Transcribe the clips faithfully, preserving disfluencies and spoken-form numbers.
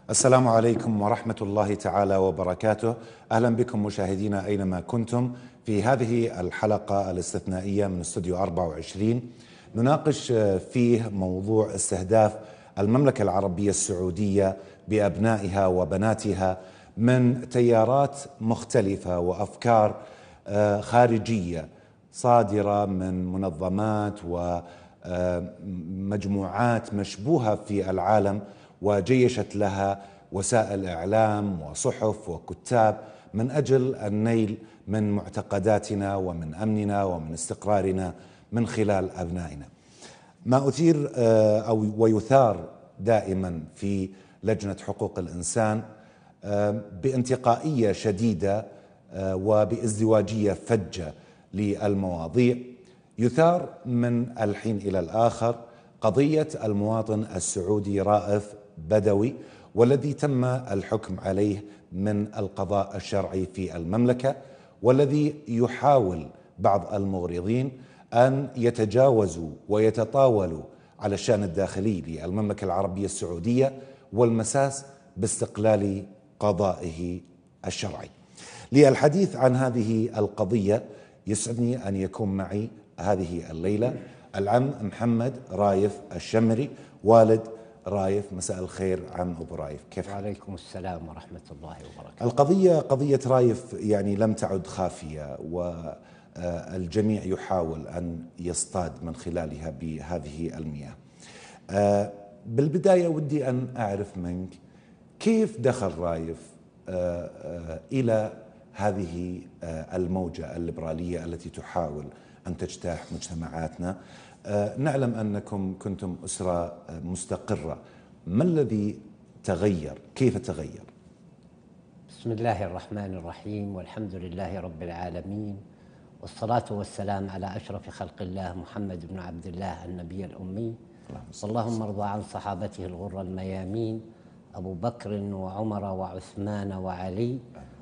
السلام عليكم ورحمة الله تعالى وبركاته. أهلا بكم مشاهدينا أينما كنتم في هذه الحلقة الاستثنائية من استوديو أربعة وعشرين، نناقش فيه موضوع استهداف المملكة العربية السعودية بأبنائها وبناتها من تيارات مختلفة وأفكار خارجية صادرة من منظمات ومجموعات مشبوهة في العالم، وجيشت لها وسائل إعلام وصحف وكتاب من أجل النيل من معتقداتنا ومن أمننا ومن استقرارنا من خلال أبنائنا. ما أثير أو ويثار دائما في لجنة حقوق الإنسان بانتقائية شديدة وبازدواجية فجة للمواضيع، يثار من الحين إلى الآخر قضية المواطن السعودي رائف بدوي، والذي تم الحكم عليه من القضاء الشرعي في المملكة، والذي يحاول بعض المغرضين أن يتجاوزوا ويتطاولوا على الشأن الداخلي للمملكة العربية السعودية والمساس باستقلال قضائه الشرعي. للحديث عن هذه القضية يسعدني أن يكون معي هذه الليلة العم محمد رايف الشمري، والد رايف. مساء الخير عم أبو رايف، كيف حالك؟ وعليكم السلام ورحمة الله وبركاته. القضية قضية رايف يعني لم تعد خافية، والجميع يحاول أن يصطاد من خلالها بهذه المياه. بالبداية ودي أن أعرف منك كيف دخل رايف إلى هذه الموجة الليبرالية التي تحاول أن تجتاح مجتمعاتنا. نعلم أنكم كنتم أسرة مستقرة، ما الذي تغير؟ كيف تغير؟ بسم الله الرحمن الرحيم، والحمد لله رب العالمين، والصلاة والسلام على أشرف خلق الله محمد بن عبد الله النبي الأمي. اللهم ارضى عن صحابته الغر الميامين أبو بكر وعمر وعثمان وعلي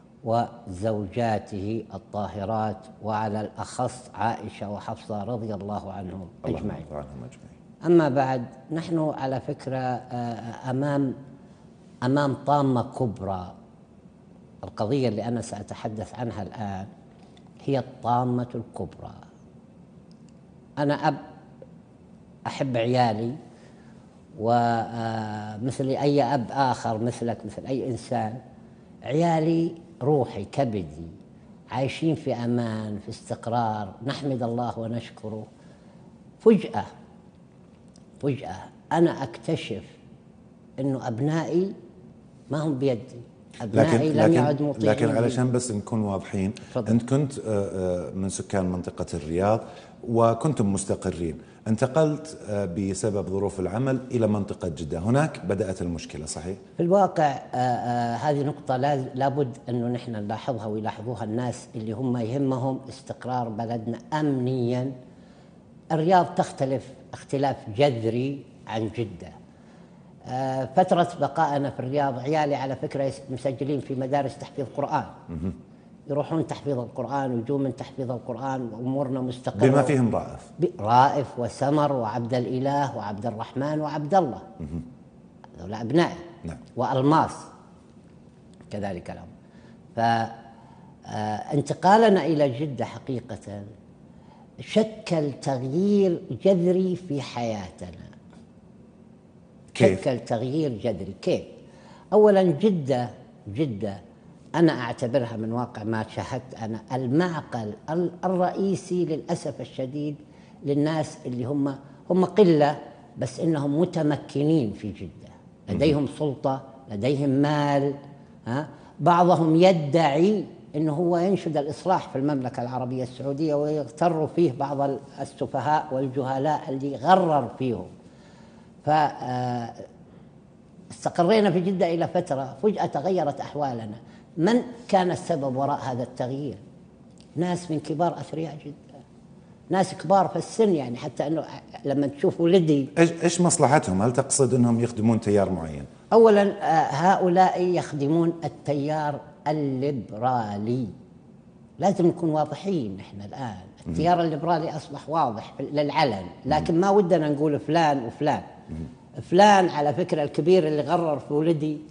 وزوجاته الطاهرات، وعلى الأخص عائشة وحفصة رضي الله عنهم أجمعين. أما بعد، نحن على فكرة أمام أمام طامة كبرى. القضية اللي أنا سأتحدث عنها الآن هي الطامة الكبرى. أنا أب أحب عيالي، ومثل أي أب آخر مثلك مثل أي إنسان، عيالي روحي كبدي، عايشين في أمان في استقرار، نحمد الله ونشكره. فجأة فجأة أنا أكتشف إنه أبنائي ما هم بيدي، أبنائي لكن لم لكن يعد مطيعين. لكن علشان بس نكون واضحين، فضل. أنت كنت من سكان منطقة الرياض وكنتم مستقرين، انتقلت بسبب ظروف العمل إلى منطقة جدة، هناك بدأت المشكلة، صحيح؟ في الواقع آآ آآ هذه نقطة لابد أنه نحن نلاحظها ويلاحظوها الناس اللي هم يهمهم استقرار بلدنا أمنيا. الرياض تختلف اختلاف جذري عن جدة. فترة بقائنا في الرياض، عيالي على فكرة مسجلين في مدارس تحفيظ قرآن، يروحون تحفيظ القرآن ويجون من تحفيظ القرآن، وأمورنا مستقرة بما فيهم رائف رائف وسمر وعبد الإله وعبد الرحمن وعبد الله، هذول أبنائي. نعم. وألماس كذلك لهم. فانتقالنا إلى جدة حقيقة شكل تغيير جذري في حياتنا. كيف؟ شكل تغيير جذري. كيف؟ أولا جدة جدة أنا أعتبرها من واقع ما شاهدت أنا المعقل الرئيسي للأسف الشديد للناس اللي هم هم قلة، بس إنهم متمكنين في جدة، لديهم سلطة، لديهم مال. ها؟ بعضهم يدعي إنه هو ينشد الإصلاح في المملكة العربية السعودية، ويغتر فيه بعض السفهاء والجهلاء اللي غرر فيهم. فاستقرينا في جدة إلى فترة، فجأة تغيرت أحوالنا. من كان السبب وراء هذا التغيير؟ ناس من كبار أثرياء جدة، ناس كبار في السن، يعني حتى أنه لما تشوف ولدي. إيش إيش مصلحتهم؟ هل تقصد أنهم يخدمون تيار معين؟ أولا هؤلاء يخدمون التيار الليبرالي. لازم نكون واضحين. نحن الآن التيار الليبرالي أصبح واضح للعلن، لكن ما ودنا نقول فلان وفلان. فلان على فكرة الكبير اللي غرر في ولدي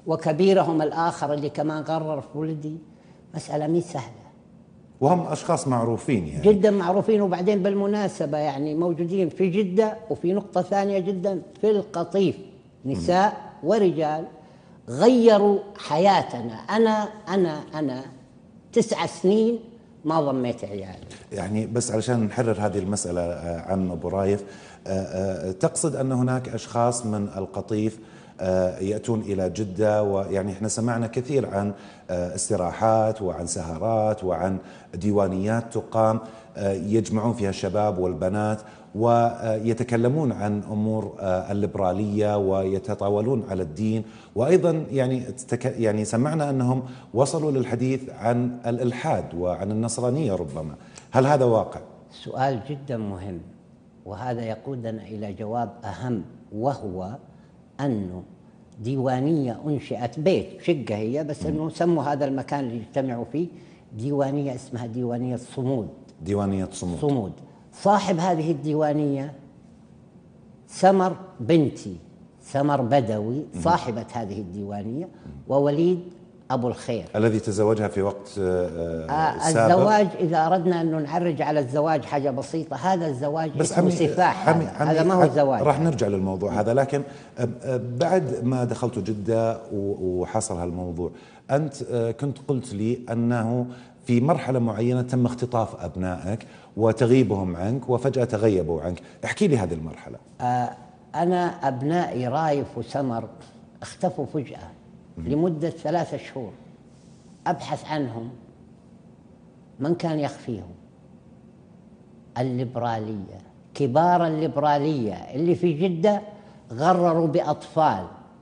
وكبيرهم الآخر اللي كمان غرر في ولدي، مسألة مي سهلة. وهم أشخاص معروفين يعني جدا معروفين. وبعدين بالمناسبة يعني موجودين في جدة، وفي نقطة ثانية جدا في القطيف نساء ورجال غيروا حياتنا. أنا أنا أنا تسع سنين ما ضميت عيالي. يعني بس علشان نحرر هذه المسألة عم أبو رايف، تقصد أن هناك أشخاص من القطيف يأتون إلى جدة، ويعني احنا سمعنا كثير عن استراحات وعن سهرات وعن ديوانيات تقام يجمعون فيها الشباب والبنات ويتكلمون عن أمور الليبرالية ويتطاولون على الدين، وأيضا يعني يعني سمعنا أنهم وصلوا للحديث عن الإلحاد وعن النصرانية ربما. هل هذا واقع؟ سؤال جدا مهم، وهذا يقودنا إلى جواب أهم، وهو أنه ديوانية أنشئت بيت شقة هي، بس أنه سموا هذا المكان اللي يجتمعوا فيه ديوانية اسمها ديوانية صمود. ديوانية صمود. صمود. صاحب هذه الديوانية سمر بنتي، سمر بدوي صاحبة هذه الديوانية، ووليد أبو الخير الذي تزوجها في وقت آه سابق. الزواج إذا أردنا أن نعرج على الزواج حاجة بسيطة، هذا الزواج بس اسمه سفاح. هذا, هذا ما هو الزواج. راح نرجع للموضوع هذا، لكن بعد ما دخلت جدة وحصل هالموضوع، أنت كنت قلت لي أنه في مرحلة معينة تم اختطاف أبنائك وتغيبهم عنك وفجأة تغيبوا عنك. احكي لي هذه المرحلة. آه أنا أبنائي رايف وسمر اختفوا فجأة لمدة ثلاثة شهور، أبحث عنهم، من كان يخفيهم؟ الليبرالية، كبار الليبرالية اللي في جدة غرروا بأطفال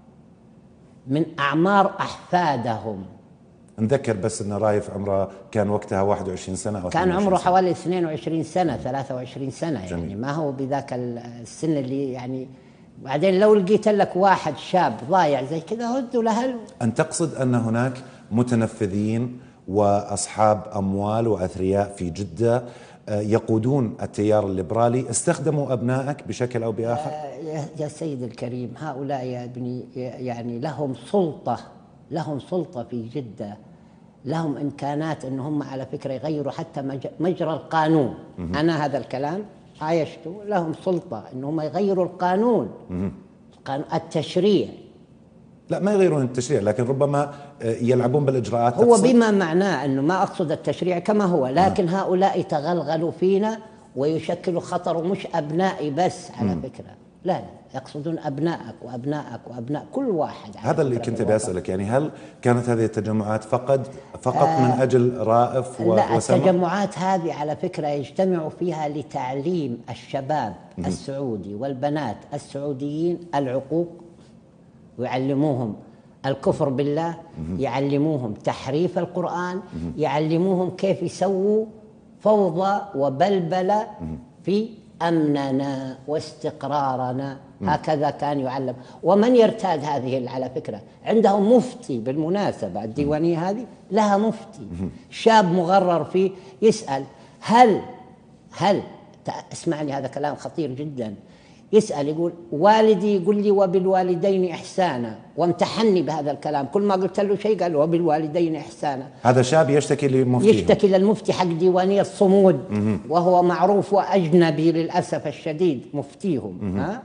من أعمار أحفادهم. نذكر بس أن رايف عمره كان وقتها واحد وعشرين سنة أو كان عمره حوالي اثنين وعشرين سنة ثلاثة وعشرين سنة. جميل. يعني ما هو بذاك السن اللي يعني. بعدين لو لقيت لك واحد شاب ضايع زي كذا هدوا له. أن تقصد أن هناك متنفذين وأصحاب أموال وأثرياء في جدة يقودون التيار الليبرالي استخدموا أبنائك بشكل أو بآخر؟ يا سيد الكريم، هؤلاء يا ابني يعني لهم سلطة، لهم سلطة في جدة، لهم إمكانات أن هم على فكرة يغيروا حتى مجرى القانون. م- أنا هذا الكلام عايشته. لهم سلطة أن هم يغيروا القانون، القانون التشريع. لا ما يغيرون التشريع، لكن ربما يلعبون بالإجراءات. هو بما معناه أنه ما أقصد التشريع كما هو، لكن آه. هؤلاء تغلغلوا فينا ويشكلوا خطر، ومش أبنائي بس على م. فكرة، لا لا يقصدون أبنائك وأبنائك وأبناء كل واحد. هذا اللي كنت بأسألك، يعني هل كانت هذه التجمعات فقط فقط آه من أجل رائف و... لا وسمر؟ التجمعات هذه على فكرة يجتمعوا فيها لتعليم الشباب م. السعودي والبنات السعوديين العقوق، ويعلموهم الكفر بالله، يعلموهم تحريف القرآن، يعلموهم كيف يسووا فوضى وبلبلة في أمننا واستقرارنا. هكذا كان يعلم. ومن يرتاد هذه على فكرة عندهم مفتي بالمناسبة، الديوانية هذه لها مفتي شاب مغرر فيه يسأل هل هل اسمعني هذا كلام خطير جدا. يسأل يقول والدي يقول لي وبالوالدين إحسانا، وامتحني بهذا الكلام. كل ما قلت له شيء قال وبالوالدين إحسانا. هذا شاب يشتكي للمفتي، يشتكي للمفتي حق ديوانية الصمود، وهو معروف وأجنبي للأسف الشديد مفتيهم، ها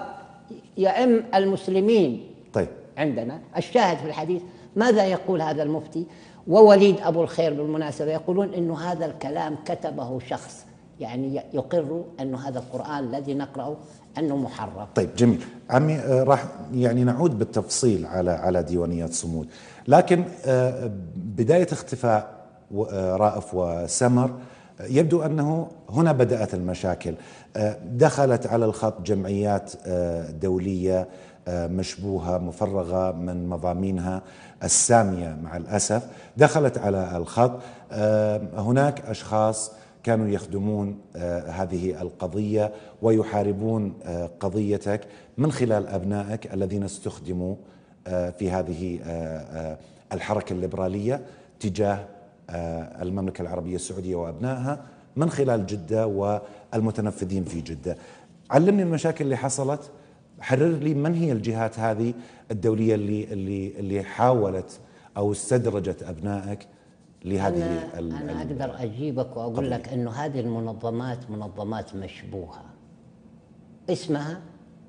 ويأم المسلمين. طيب عندنا الشاهد في الحديث ماذا يقول هذا المفتي ووليد أبو الخير بالمناسبة؟ يقولون إنه هذا الكلام كتبه شخص يعني يقر أنه هذا القرآن الذي نقرأه أنه محرف. طيب جميل عمي، راح يعني نعود بالتفصيل على على ديوانيات صمود، لكن بداية اختفاء رائف وسمر يبدو أنه هنا بدأت المشاكل. دخلت على الخط جمعيات دولية مشبوهة مفرغة من مضامينها السامية مع الأسف، دخلت على الخط. هناك أشخاص كانوا يخدمون آه هذه القضية ويحاربون آه قضيتك من خلال أبنائك الذين استخدموا آه في هذه آه آه الحركة الليبرالية تجاه آه المملكة العربية السعودية وأبنائها من خلال جدة والمتنفذين في جدة. علمني المشاكل اللي حصلت حرر لي من هي الجهات هذه الدولية اللي اللي اللي حاولت أو استدرجت أبنائك لهذه أنا, ال أنا أقدر أجيبك وأقول طبيعي. لك أنه هذه المنظمات منظمات مشبوهة، اسمها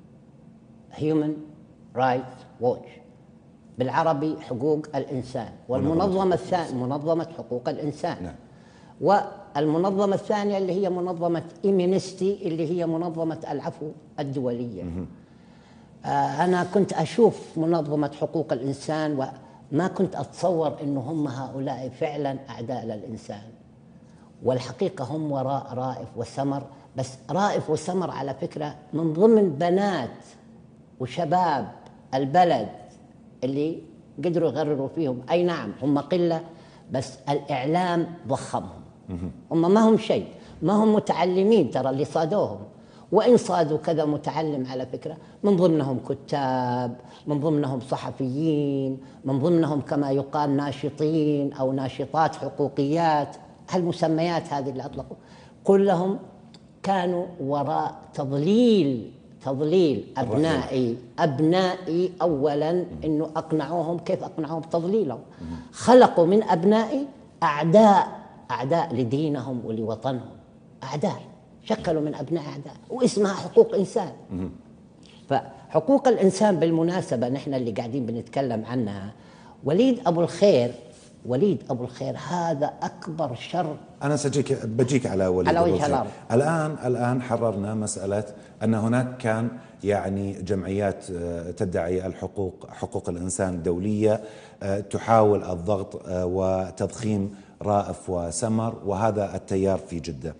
Human Rights Watch، بالعربي حقوق الإنسان، والمنظمة الثانية منظمة حقوق الإنسان. نعم. والمنظمة الثانية اللي هي منظمة إيمينستي اللي هي منظمة العفو الدولية. آه أنا كنت أشوف منظمة حقوق الإنسان وما كنت أتصور أنه هم هؤلاء فعلا أعداء للإنسان، والحقيقة هم وراء رائف وسمر. بس رائف وسمر على فكرة من ضمن بنات وشباب البلد اللي قدروا يغرروا فيهم. أي نعم هم قلة، بس الإعلام ضخمهم. هم ما هم شيء، ما هم متعلمين ترى اللي صادوهم، وإن صادوا كذا متعلم على فكرة، من ضمنهم كتاب، من ضمنهم صحفيين، من ضمنهم كما يقال ناشطين أو ناشطات حقوقيات، هالمسميات هذه اللي أطلقوا كلهم كانوا وراء تضليل تضليل أبنائي أبنائي أولا، إنه أقنعوهم. كيف أقنعوهم؟ بتضليلهم. خلقوا من أبنائي أعداء أعداء لدينهم ولوطنهم، أعداء شكلوا من أبناء أعداء، واسمها حقوق إنسان. فحقوق الإنسان بالمناسبة نحن اللي قاعدين بنتكلم عنها، وليد أبو الخير وليد أبو الخير هذا أكبر شر. أنا سجيك بجيك على وليد على أبو وجه الخير. الأرض. الآن الآن حررنا مسألة أن هناك كان يعني جمعيات تدعي الحقوق حقوق الإنسان الدولية تحاول الضغط وتضخيم رائف وسمر، وهذا التيار في جدة.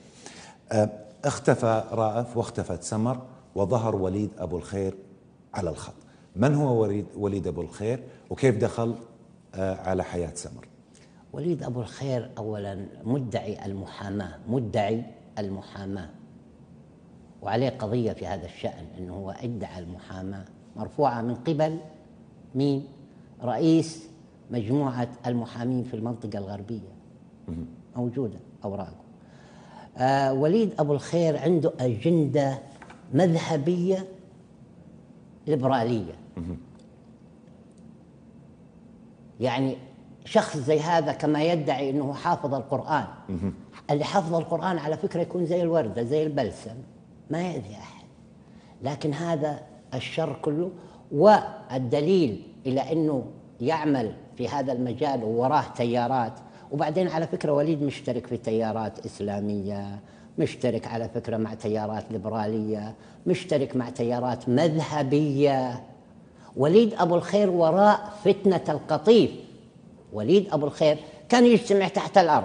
اختفى رائف واختفت سمر وظهر وليد أبو الخير على الخط. من هو وليد وليد أبو الخير وكيف دخل على حياة سمر؟ وليد أبو الخير أولا مدعي المحاماة مدعي المحاماة وعليه قضية في هذا الشأن، أنه هو ادعى المحاماة مرفوعة من قبل مين؟ رئيس مجموعة المحامين في المنطقة الغربية، موجودة أوراقه. آه وليد أبو الخير عنده أجندة مذهبية ليبرالية. يعني شخص زي هذا كما يدعي أنه حافظ القرآن، اللي حافظ القرآن على فكرة يكون زي الوردة زي البلسم ما يأذي أحد، لكن هذا الشر كله. والدليل إلى أنه يعمل في هذا المجال ووراه تيارات. وبعدين على فكرة وليد مشترك في تيارات إسلامية، مشترك على فكرة مع تيارات ليبرالية، مشترك مع تيارات مذهبية. وليد أبو الخير وراء فتنة القطيف. وليد أبو الخير كان يجتمع تحت الأرض،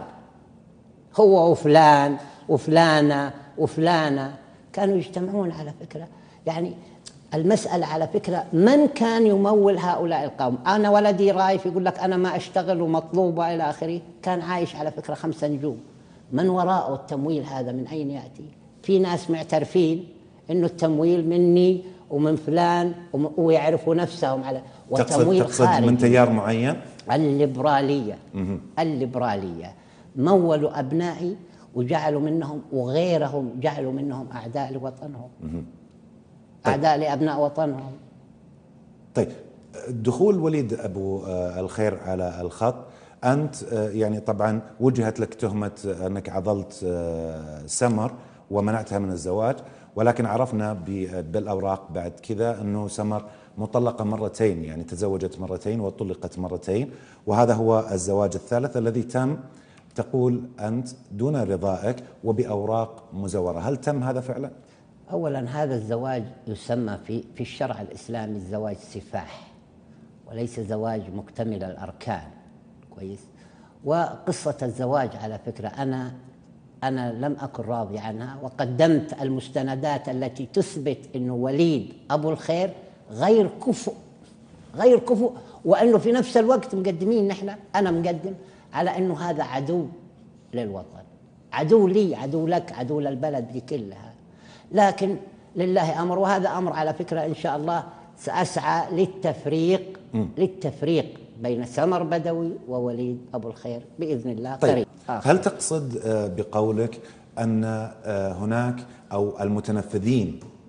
هو وفلان وفلانة وفلانة كانوا يجتمعون على فكرة. يعني المسألة على فكرة من كان يمول هؤلاء القوم؟ أنا ولدي رايف يقول لك أنا ما أشتغل ومطلوب وإلى آخره، كان عايش على فكرة خمسة نجوم. من وراءه التمويل هذا من أين يأتي؟ في ناس معترفين إنه التمويل مني ومن فلان ويعرفوا نفسهم على وتمويل تقصد خارجي من تيار معين. الليبرالية الليبرالية مولوا أبنائي وجعلوا منهم وغيرهم جعلوا منهم أعداء لوطنهم، أعداء لأبناء وطنهم. طيب دخول وليد أبو الخير على الخط، أنت يعني طبعا وجهت لك تهمة أنك عضلت سمر ومنعتها من الزواج، ولكن عرفنا بالأوراق بعد كذا أنه سمر مطلقة مرتين، يعني تزوجت مرتين وطلقت مرتين، وهذا هو الزواج الثالث الذي تم تقول أنت دون رضائك وبأوراق مزورة. هل تم هذا فعلا؟ أولا هذا الزواج يسمى في في الشرع الإسلامي الزواج سفاح، وليس زواج مكتمل الأركان. كويس. وقصة الزواج على فكرة أنا أنا لم أكن راضي عنها، وقدمت المستندات التي تثبت أنه وليد أبو الخير غير كفؤ غير كفؤ وأنه في نفس الوقت مقدمين نحن أنا مقدم على أنه هذا عدو للوطن، عدو لي، عدو لك، عدو للبلد دي كلها. لكن لله أمر، وهذا أمر على فكرة إن شاء الله سأسعى للتفريق م. للتفريق بين سمر بدوي ووليد أبو الخير بإذن الله. طيب قريب. هل تقصد بقولك أن هناك أو المتنفذين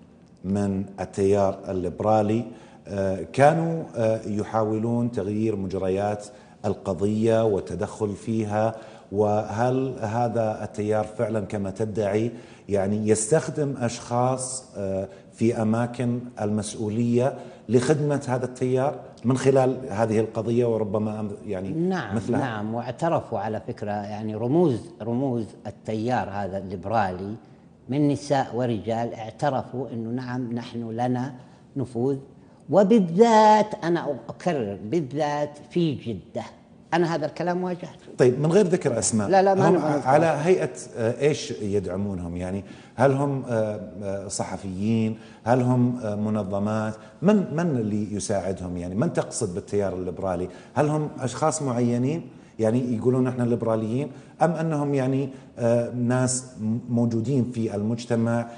من التيار الليبرالي كانوا يحاولون تغيير مجريات القضية والتدخل فيها. وهل هذا التيار فعلا كما تدعي يعني يستخدم أشخاص في أماكن المسؤولية لخدمة هذا التيار من خلال هذه القضية وربما يعني نعم مثلها؟ نعم، واعترفوا على فكرة يعني رموز رموز التيار هذا الليبرالي من نساء ورجال اعترفوا أنه نعم نحن لنا نفوذ، وبالذات أنا أكرر بالذات في جدة. أنا هذا الكلام واجهته. طيب من غير ذكر أسماء، لا لا ما هم على هيئة إيش يدعمونهم؟ يعني هل هم صحفيين؟ هل هم منظمات؟ من من اللي يساعدهم؟ يعني من تقصد بالتيار الليبرالي؟ هل هم أشخاص معينين يعني يقولون احنا الليبراليين، أم أنهم يعني ناس موجودين في المجتمع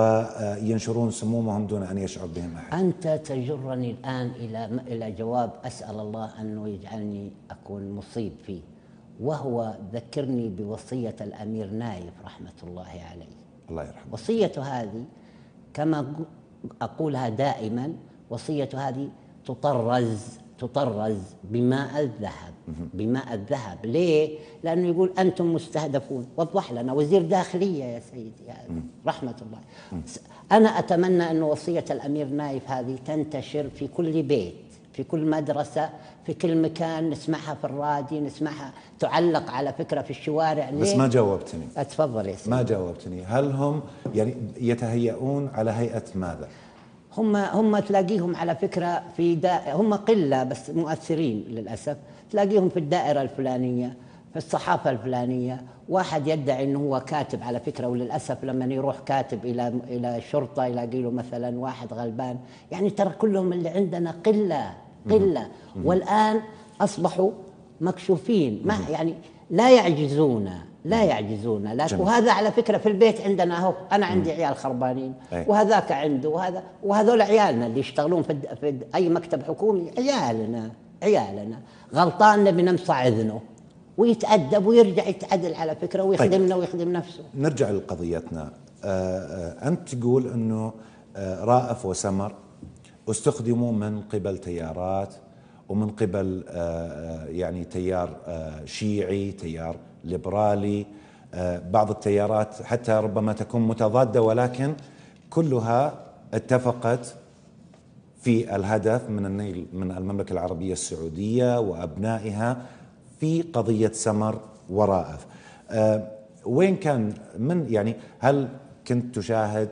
وينشرون سمومهم دون أن يشعر بهم أحد؟ أنت تجرني الآن إلى إلى جواب أسأل الله أنه يجعلني أكون مصيب فيه، وهو ذكرني بوصية الأمير نايف رحمة الله عليه. الله يرحمه. وصيته هذه كما أقولها دائما، وصية هذه تطرز تطرز بماء الذهب، بماء الذهب. ليه؟ لأنه يقول أنتم مستهدفون. وضح لنا وزير داخلية يا سيدي هذا رحمة الله. أنا أتمنى أن وصية الأمير نايف هذه تنتشر في كل بيت، في كل مدرسة، في كل مكان، نسمعها في الراديو، نسمعها تعلق على فكرة في الشوارع. بس ما جاوبتني. أتفضل يا سيدي. ما جاوبتني. هل هم يعني يتهيئون على هيئة ماذا؟ هم هم تلاقيهم على فكرة في دا هم قلة بس مؤثرين للأسف. تلاقيهم في الدائرة الفلانية، في الصحافة الفلانية. واحد يدعي أنه هو كاتب على فكرة، وللأسف لما يروح كاتب إلى إلى الشرطة يلاقي له مثلا واحد غلبان. يعني ترى كلهم اللي عندنا قلة قلة، والآن أصبحوا مكشوفين. ما يعني لا يعجزون لا يعجزون لكن. وهذا على فكرة في البيت عندنا اهو، أنا عندي عيال خربانين وهذاك عنده، وهذا وهذول عيالنا اللي يشتغلون في, في أي مكتب حكومي، عيالنا عيالنا غلطان نبي نمصع إذنه ويتأدب ويرجع يتعدل على فكرة ويخدمنا. طيب. ويخدم نفسه. نرجع لقضيتنا. أنت تقول أنه رائف وسمر استخدموا من قبل تيارات ومن قبل يعني تيار شيعي، تيار ليبرالي، بعض التيارات حتى ربما تكون متضادة، ولكن كلها اتفقت في الهدف من النيل من المملكة العربية السعودية وأبنائها في قضية سمر ورائف. وين كان من يعني هل كنت تشاهد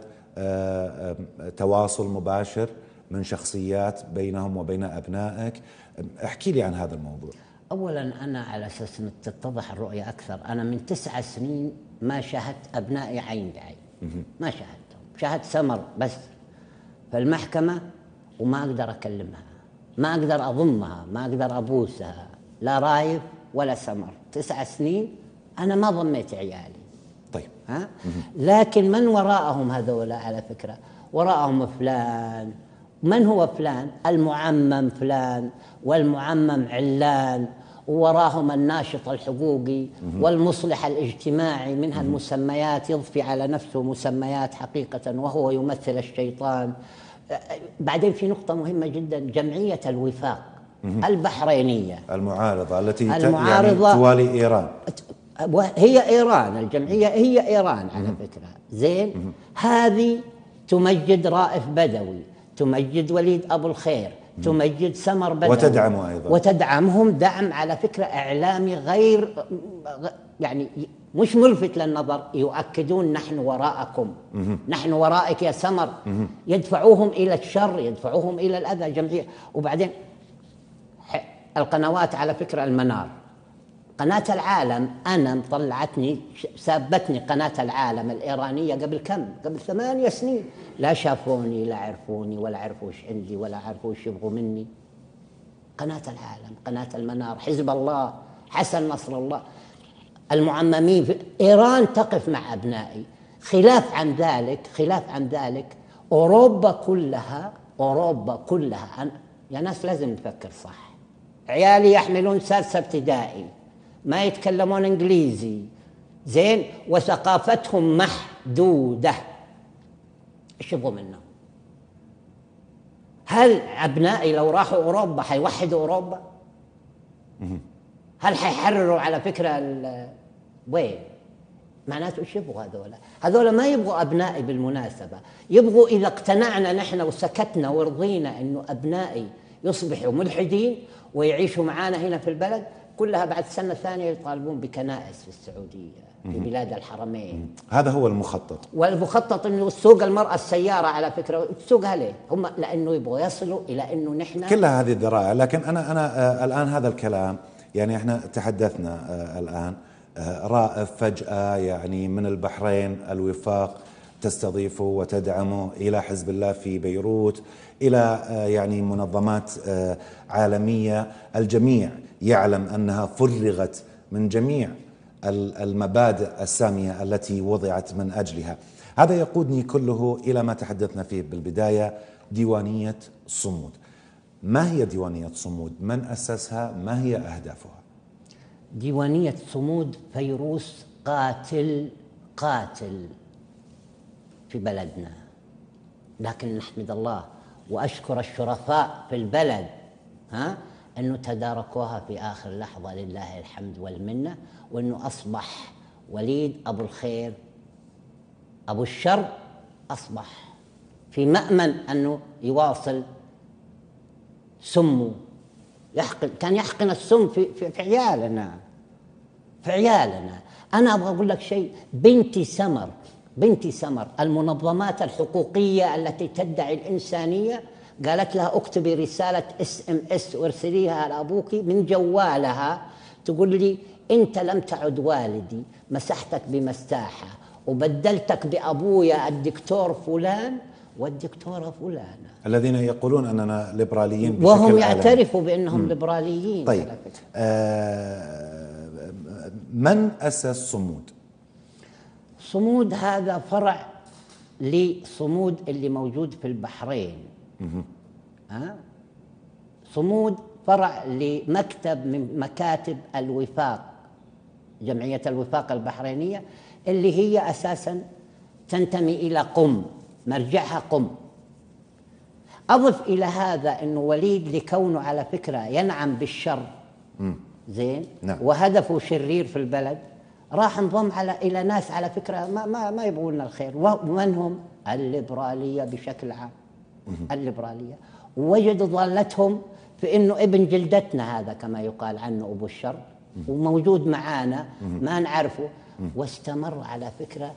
تواصل مباشر من شخصيات بينهم وبين أبنائك؟ احكي لي عن هذا الموضوع. أولا أنا على أساس أن تتضح الرؤية أكثر، أنا من تسع سنين ما شاهدت أبنائي عين بعين، ما شاهدتهم. شاهدت سمر بس في المحكمة وما أقدر أكلمها، ما أقدر أضمها، ما أقدر أبوسها، لا رايف ولا سمر. تسع سنين أنا ما ضميت عيالي. طيب. ها؟ لكن من وراءهم هذولا على فكرة؟ وراءهم فلان. من هو فلان؟ المعمم فلان والمعمم علان، ووراهم الناشط الحقوقي والمصلح الاجتماعي، منها المسميات يضفي على نفسه مسميات حقيقة وهو يمثل الشيطان. بعدين في نقطة مهمة جدا، جمعية الوفاق البحرينية المعارضة التي المعارضة يعني توالي إيران، هي إيران، الجمعية هي إيران على فكرة. زين. هذه تمجد رائف بدوي، تمجد وليد أبو الخير، تمجد سمر بدوي، وتدعمه أيضا، وتدعمهم دعم على فكرة إعلامي غير يعني مش ملفت للنظر. يؤكدون نحن وراءكم، نحن ورائك يا سمر. يدفعوهم إلى الشر، يدفعوهم إلى الأذى. جمعية. وبعدين القنوات على فكرة، المنار، قناة العالم، أنا مطلعتني سابتني قناة العالم الإيرانية قبل كم؟ قبل ثمانية سنين. لا شافوني، لا عرفوني، ولا عرفوا وش عندي، ولا عرفوا وش يبغوا مني. قناة العالم، قناة المنار، حزب الله، حسن نصر الله، المعممين في إيران تقف مع أبنائي. خلاف عن ذلك، خلاف عن ذلك أوروبا كلها، أوروبا كلها. أنا يا ناس لازم نفكر صح. عيالي يحملون سادسة ابتدائي، ما يتكلمون إنجليزي، زين، وثقافتهم محدودة. إيش يبغوا منهم؟ هل أبنائي لو راحوا أوروبا حيوحدوا أوروبا؟ هل حيحرروا على فكرة وين؟ معناته ايش يبغوا هذولا؟ هذولا ما يبغوا أبنائي بالمناسبة، يبغوا إذا اقتنعنا نحن وسكتنا ورضينا إنه أبنائي يصبحوا ملحدين ويعيشوا معانا هنا في البلد، كلها بعد سنة ثانية يطالبون بكنائس في السعودية في بلاد الحرمين. هذا هو المخطط. والمخطط انه تسوق المرأة السيارة على فكرة، تسوقها ليه؟ هم لانه يبغوا يصلوا الى انه نحن كلها هذه الذرائع. لكن انا انا آه الان هذا الكلام يعني احنا تحدثنا آه الان آه رائف فجأة يعني من البحرين الوفاق تستضيفه وتدعمه الى حزب الله في بيروت، الى آه يعني منظمات آه عالمية، الجميع يعلم انها فرغت من جميع المبادئ السامية التي وضعت من أجلها. هذا يقودني كله إلى ما تحدثنا فيه بالبداية، ديوانية صمود. ما هي ديوانية صمود؟ من أسسها؟ ما هي أهدافها؟ ديوانية صمود فيروس قاتل قاتل في بلدنا، لكن نحمد الله وأشكر الشرفاء في البلد ها أنه تداركوها في آخر لحظة، لله الحمد والمنة، وأنه أصبح وليد أبو الخير أبو الشر أصبح في مأمن أنه يواصل سمه، يحقن كان يحقن السم في, في, في عيالنا في عيالنا. أنا أبغى أقول لك شيء، بنتي سمر بنتي سمر المنظمات الحقوقية التي تدعي الإنسانية قالت لها اكتبي رسالة اس ام اس وارسليها لأبوك من جوالها، تقول لي انت لم تعد والدي، مسحتك بمساحة وبدلتك بأبويا الدكتور فلان والدكتورة فلانة، الذين يقولون أننا ليبراليين بشكل وهم يعترفوا بأنهم م. ليبراليين. طيب آه من أسس صمود؟ صمود هذا فرع لصمود اللي موجود في البحرين. ها؟ صمود فرع لمكتب من مكاتب الوفاق، جمعية الوفاق البحرينية، اللي هي أساساً تنتمي إلى قم، مرجعها قم. أضف إلى هذا أنه وليد لكونه على فكرة ينعم بالشر زين نعم. وهدفه شرير في البلد، راح انضم على إلى ناس على فكرة ما ما ما يبغون لنا الخير، ومن هم؟ الليبرالية بشكل عام، الليبرالية، ووجدوا ضالتهم في انه ابن جلدتنا هذا كما يقال عنه ابو الشر، وموجود معانا ما نعرفه، واستمر على فكرة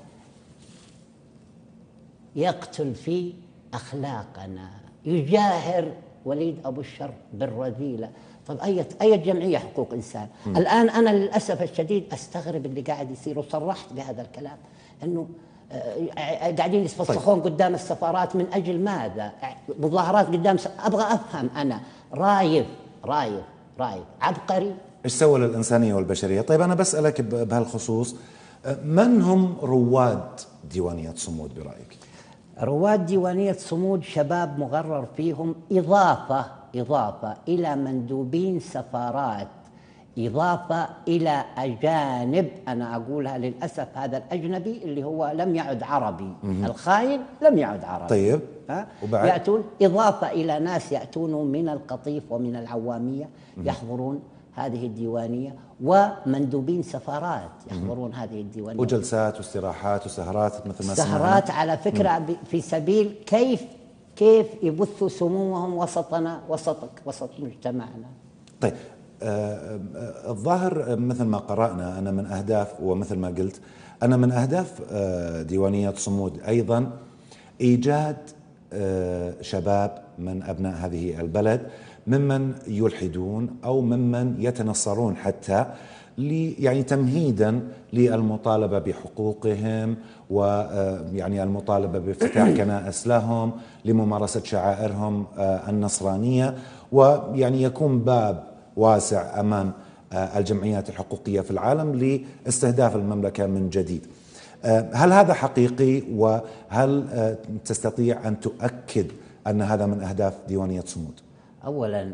يقتل في اخلاقنا، يجاهر وليد ابو الشر بالرذيلة. طب اي اي جمعية حقوق انسان؟ الان انا للاسف الشديد استغرب اللي قاعد يصير، وصرحت بهذا الكلام انه قاعدين يتفسخون طيب. قدام السفارات من أجل ماذا؟ مظاهرات قدام س... أبغى أفهم أنا. رايف رايف رايف عبقري. إيش سوى للإنسانية والبشرية؟ طيب أنا بسألك بهالخصوص، من هم رواد ديوانية صمود برأيك؟ رواد ديوانية صمود شباب مغرر فيهم، إضافة إضافة إلى مندوبين سفارات، إضافة إلى أجانب. أنا أقولها للأسف، هذا الأجنبي اللي هو لم يعد عربي، الخاين لم يعد عربي. طيب ها؟ وبعد يأتون إضافة إلى ناس يأتون من القطيف ومن العوامية يحضرون هذه الديوانية، ومندوبين سفارات يحضرون هذه الديوانية، وجلسات واستراحات وسهرات مثل ما سمعنا. سهرات على فكرة مم. في سبيل كيف كيف يبثوا سمومهم وسطنا، وسطك وسط مجتمعنا. طيب آه الظاهر مثل ما قرأنا، أنا من أهداف، ومثل ما قلت أنا من أهداف آه ديوانية صمود أيضا إيجاد آه شباب من أبناء هذه البلد ممن يلحدون أو ممن يتنصرون، حتى يعني تمهيدا للمطالبة بحقوقهم، ويعني المطالبة بافتتاح كنائس لهم لممارسة شعائرهم النصرانية، ويعني يكون باب واسع أمام الجمعيات الحقوقية في العالم لاستهداف المملكة من جديد. هل هذا حقيقي؟ وهل تستطيع أن تؤكد أن هذا من أهداف ديوانية صمود؟ أولا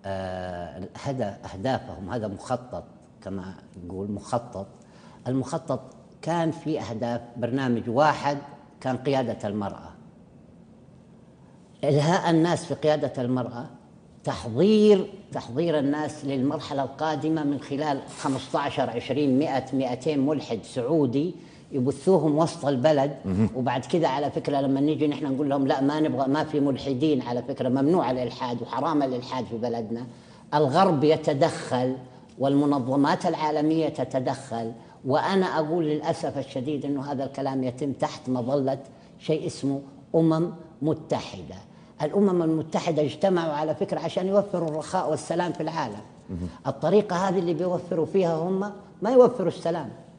هذا أهدافهم، هذا مخطط كما يقول مخطط. المخطط كان في أهداف، برنامج واحد كان قيادة المرأة، إلهاء الناس في قيادة المرأة، تحضير تحضير الناس للمرحلة القادمة من خلال خمسة عشر عشرين مئة مئتين ملحد سعودي يبثوهم وسط البلد. وبعد كذا على فكرة لما نيجي نحن نقول لهم لا ما نبغى، ما في ملحدين، على فكرة ممنوع الإلحاد وحرام الإلحاد في بلدنا، الغرب يتدخل والمنظمات العالمية تتدخل. وأنا أقول للأسف الشديد أنه هذا الكلام يتم تحت مظلة شيء اسمه أمم متحدة. الأمم المتحدة اجتمعوا على فكرة عشان يوفروا الرخاء والسلام في العالم. الطريقة هذه اللي بيوفروا فيها هم ما يوفروا السلام،